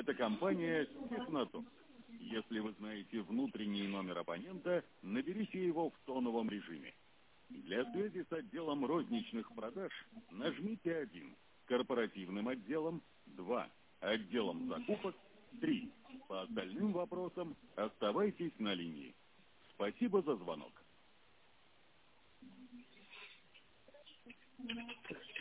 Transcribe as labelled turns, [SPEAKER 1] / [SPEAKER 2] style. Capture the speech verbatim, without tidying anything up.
[SPEAKER 1] Это компания Технотум. Если вы знаете внутренний номер оппонента, наберите его в тоновом режиме. Для связи с отделом розничных продаж нажмите один, корпоративным отделом два, отделом закупок три. По остальным вопросам оставайтесь на линии. Спасибо за звонок.